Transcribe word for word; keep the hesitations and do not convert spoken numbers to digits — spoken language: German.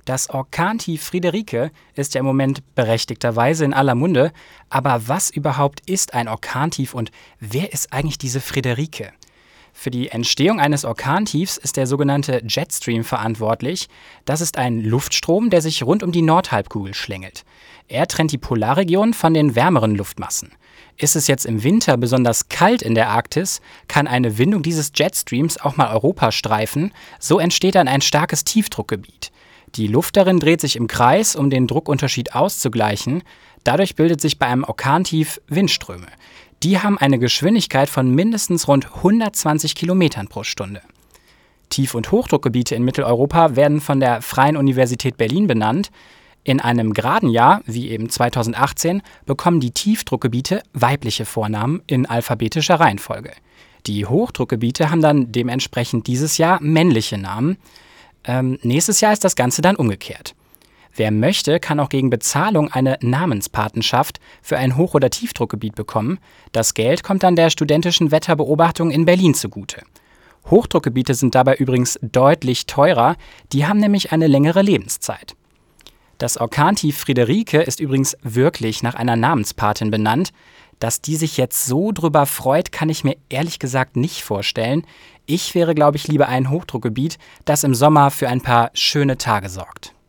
Das Orkantief Friederike ist ja im Moment berechtigterweise in aller Munde. Aber was überhaupt ist ein Orkantief und wer ist eigentlich diese Friederike? Für die Entstehung eines Orkantiefs ist der sogenannte Jetstream verantwortlich. Das ist ein Luftstrom, der sich rund um die Nordhalbkugel schlängelt. Er trennt die Polarregion von den wärmeren Luftmassen. Ist es jetzt im Winter besonders kalt in der Arktis, kann eine Windung dieses Jetstreams auch mal Europa streifen. So entsteht dann ein starkes Tiefdruckgebiet. Die Luft darin dreht sich im Kreis, um den Druckunterschied auszugleichen. Dadurch bildet sich bei einem Orkantief Windströme. Die haben eine Geschwindigkeit von mindestens rund hundertzwanzig Kilometern pro Stunde. Tief- und Hochdruckgebiete in Mitteleuropa werden von der Freien Universität Berlin benannt. In einem geraden Jahr, wie eben zweitausendachtzehn, bekommen die Tiefdruckgebiete weibliche Vornamen in alphabetischer Reihenfolge. Die Hochdruckgebiete haben dann dementsprechend dieses Jahr männliche Namen. Ähm, nächstes Jahr ist das Ganze dann umgekehrt. Wer möchte, kann auch gegen Bezahlung eine Namenspatenschaft für ein Hoch- oder Tiefdruckgebiet bekommen. Das Geld kommt dann der studentischen Wetterbeobachtung in Berlin zugute. Hochdruckgebiete sind dabei übrigens deutlich teurer, die haben nämlich eine längere Lebenszeit. Das Orkantief Friederike ist übrigens wirklich nach einer Namenspatin benannt. Dass die sich jetzt so drüber freut, kann ich mir ehrlich gesagt nicht vorstellen. Ich wäre, glaube ich, lieber ein Hochdruckgebiet, das im Sommer für ein paar schöne Tage sorgt.